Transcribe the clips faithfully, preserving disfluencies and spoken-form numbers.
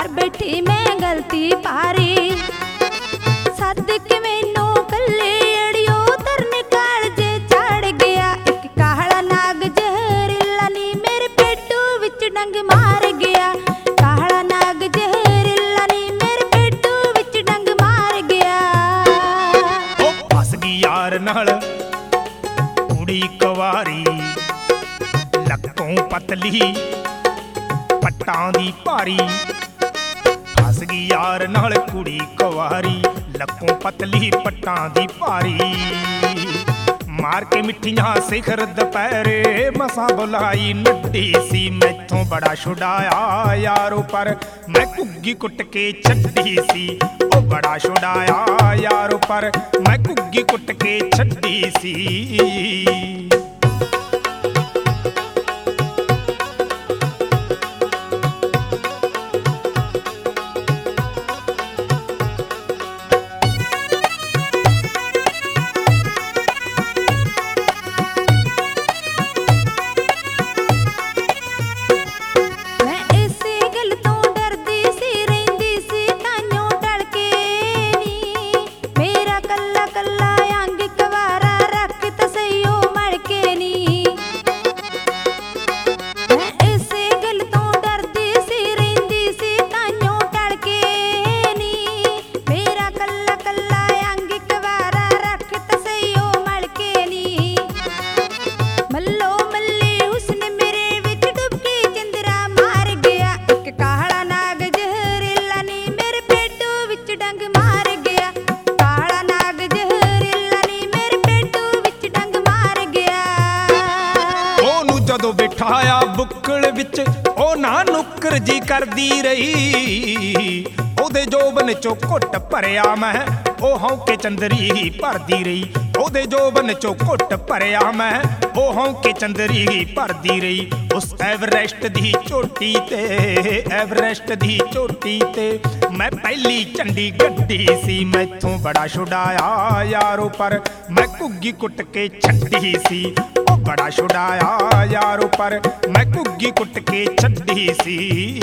कर बैठी मैं गलती पारी सद के मैनू कल्ले अड़ियो तरन कालजे चढ़ गया एक काला नाग जहरीला नी मेरे पेटू विच डंग मार गया काला नाग जहरीला नी मेरे पेटू विच डंग मार गया। ओ फस गई यार नाल कुड़ी कवारी लक्कों पतली पट्टां दी भारी फस गई यार नाल कुड़ी कवारी लक्कों पतली पट्टां दी भारी मार के मिठियां सिखर दोपहरे मसा बुलाई नड्डी सी मैथों बड़ा छुड़ाया यारों पर मैं घुग्गी कुट के छड्डी सी ओ बड़ा छुड़ाया यारों पर मैं घुग्गी कुट के छड्डी सी। जदों बिठाया बुक्कल विच ओ ना नुक्कर जी करदी रही ओदे जोबन चो घुट भरिया मैं ओ हौंके चंदरी भरदी रही ओदे जोबन चो घुट भरिया मैं ओ हौंके चंदरी भरदी रही उस एवरेस्ट दी चोटी ते एवरेस्ट दी चोटी ते मैं पहली झंडी गड्डी सी मैथों बड़ा छुड़ाया यारों पर मैं घुग्गी कुट के छड्डी सी ओ बड़ा छुड़ाया यारों पर मैं घुग्गी कुट के छड्डी सी।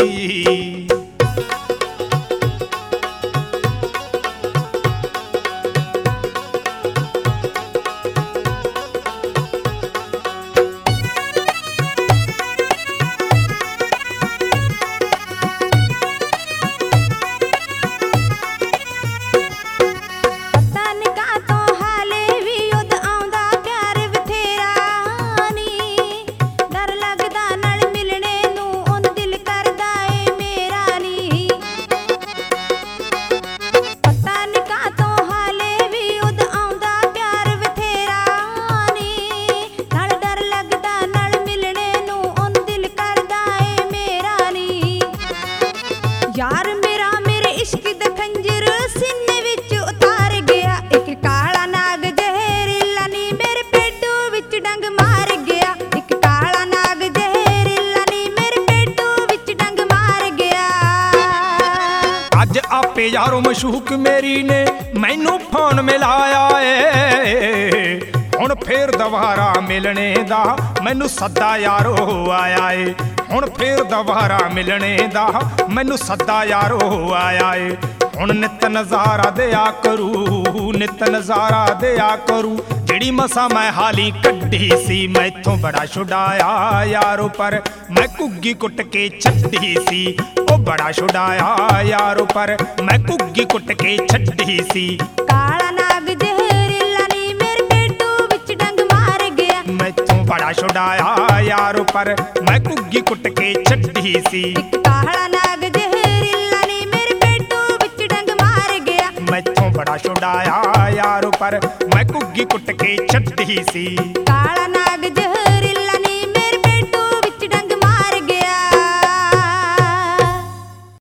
यार मेरा मेरे इश्क दा खंजर सीने विच उतार गया एक काला नाग जहरीला नी मेरे पेटू विच डंग मार गया एक काला नाग जहरीला नी मेरे पेटू विच डंग मार गया। अज आपे यारों मशूक मेरी ने मैनू फोन मिलाया ए हुण फिर दोबारा मिलने दा मैनू सद्दा यारो आया ए हुण फिर दोबारा मिलने दा मैनू सद्दा यारो आया ए हुण नित नज़ारा दिया करू नित नज़ारा दिया करू जिहड़ी मसा मैं हाली कड्डी सी मैथों बड़ा छुड़ाया यारों पर मैं घुग्गी कुट के छड्डी सी ओ बड़ा छुड़ाया यारों पर मैं घुग्गी कुट के छड्डी सी। काला नाग जहरीला नी मेरे पेटू विच डंग मार गया मैथों बड़ा छुड़ाया यारों पर मैं घुग्गी कुट के छड्डी सी। काला नाग जहरीला नी मेरे पेटू विच डंग मार गया मैथों बड़ा छुड़ाया यारों पर मैं घुग्गी कुट के छड्डी सी।